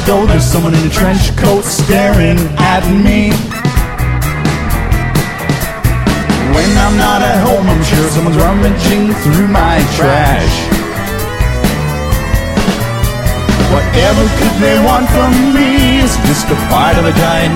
though there's someone in a trench coat staring at me. When I'm not at home, I'm sure someone's rummaging through my trash. Whatever could they want from me? It's just a part of a giant